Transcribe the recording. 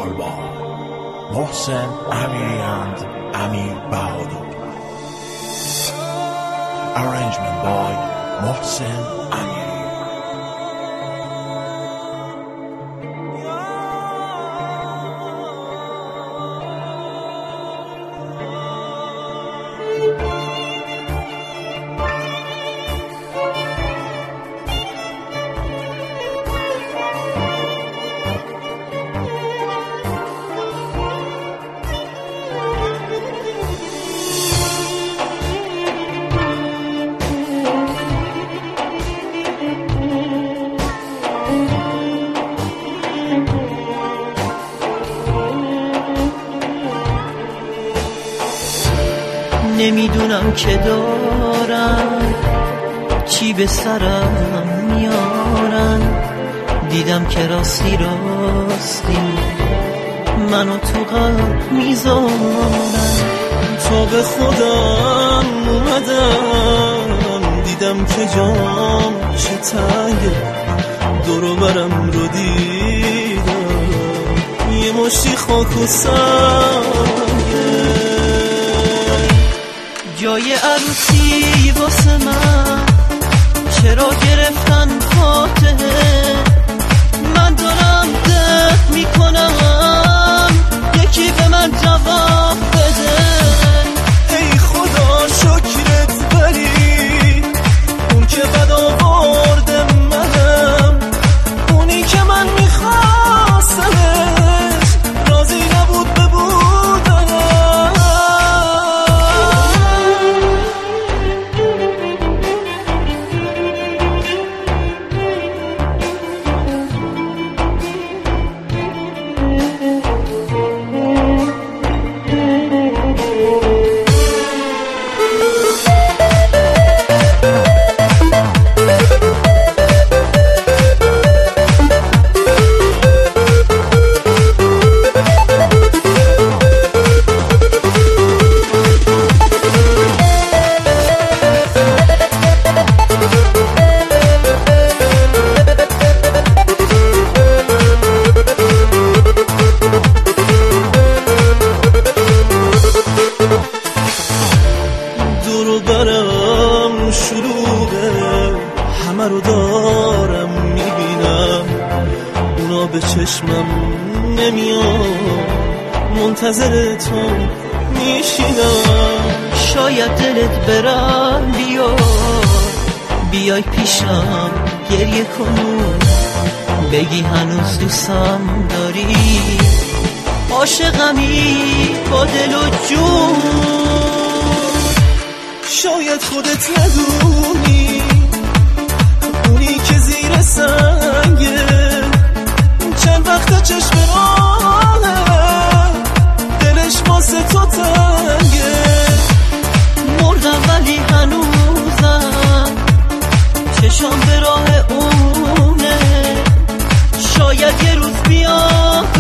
vocal by Mohsen Amiri and Amir Bahadur. Arrangement by Mohsen Amiri. نمیدونم که دارم چی به سرم میارن، دیدم که راستی منو تو قلب میذارن. تا به خودم اومدم دیدم که جام چه تنگه، دورو برم رو دیدم یه مشتی خاک و سنگه. جای عروسی واسه من چرا گرفتن فاتحه؟ من دارم درد میکنم یکی به من جواب بده. ای خدا شکرت بری اون که بد آورده منم، اونی که من میخواستمش راضی نبود ببودنم. برم شلوغه همه رو دارم میبینم، اونا به چشمم نمیان منتظر تو میشینم. شاید دلت برم بیای پیشم گریه کن، بگی هنوز دوستم داری، عاشقمی با دل و جون. شاید خودت ندونی اونی که زیر سنگه چند وقت چشم راهه دلش واسه تو تنگه. مردم ولی هنوزم چشم به راه اونه، شاید یه روز بیام